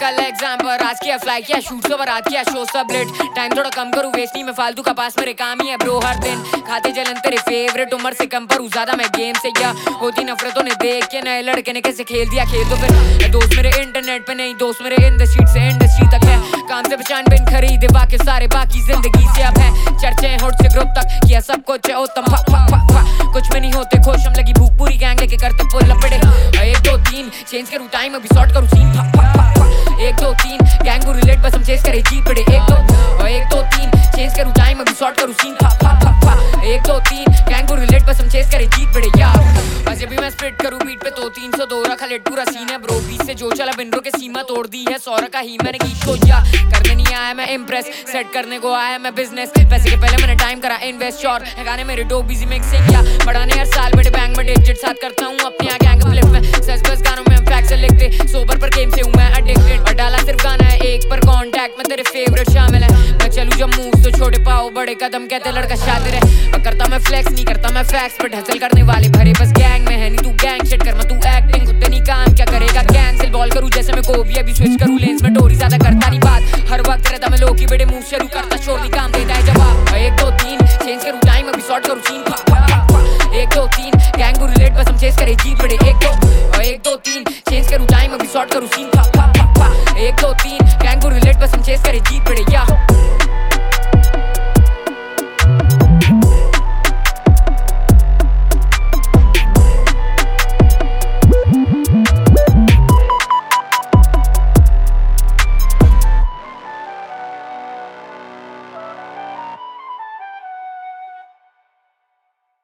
कल एग्जाम पर आज किया फ्लाई किया शूट से बारात किया शो सब लेट टाइम थोड़ा कम करूँ वेस्ट नहीं मैं फालतू का पास मेरे काम ही है ब्रो हर दिन खाते जलन तेरे फेवरेट उम्र से कम पर हूँ ज्यादा मैं गेम से या होती नफरतों ने देख के नए लड़के ने कैसे खेल दिया खेल तो फिर दोस्त मेरे इंटरनेट पे नहीं दोस्त मेरे इन द स्ट्रीट से इंडस्ट्री तक है काम से पहचान बिन खरीदे बाकी सारे बाकी जिंदगी से अब है चर्चे होट से ग्रुप तक किया सब कुछ है उत्तम कुछ में नहीं होते खुश हम लगी भूख पूरी गैंग लेके करते पुल लपड़े 1 2 3 चेंज करूँ टाइम अभी शॉर्ट करूँ सीन 1 2 3 गैंग को रिलेट बस हम चेस करे जीत पड़े 1 2 3 चेंज करूँ टाइम अभी शॉर्ट करूँ सीन 1 2 3 गैंग को रिलेट बस हम चेस करे जीत पड़े यार बस अभी मैं स्प्लिट करूँ बीट पे तो 302 रखा लेट पूरा सीन है ब्रो बीच से जो चला बिनरो के सीमा तोड़ दी है 100 का ही मैंने की शो या करने नहीं आया मैं इम्प्रेस सेट करने को आया मैं बिजनेस पैसे के पहले मैंने टाइम करा इन्वेस्ट श्योर है गाने मेरे डो बिजी मिक्सिंग या बढ़ाने हर साल बड़े बैंग में डिजिट साथ करता हूँ अपने यहाँ गैंग फ्लिप में सच बस गानों में हम फैक्ट से लिखते सोबर पर गेम से हूँ मैं एडिक्टेड और डाला सिर्फ गाना है एक पर कॉन्टैक्ट में तेरे फेवरेट शामिल है मैं चलूँ जब मूव तो छोटे पाओ बड़े कदम कहते लड़का शातिर है करता मैं फ्लेक्स नहीं करता मैं फैक्स पर हसल करने वाले भरे बस गैंग में है नहीं तू गैंग शिट कर मैं तू एक्टिंग खुद नहीं काम क्या करेगा कैंसिल बॉल करूँ जैसे मैं को भी अभी स्विच करूँ लेंस में डोरी ज्यादा करता नहीं बात हर वक्त रहता मैं लोग की बड़े मूव शुरू करता शोर नहीं काम देता है जवाब 1 2 3 चेंज करूँ टाइम अभी शॉर्ट करूँ सीन 1 2 3 गैंग को रिलेट बस हम चेस करे जीत पड़े 1 2 3 चेंज करूँ टाइम अभी शॉर्ट करूँ सीन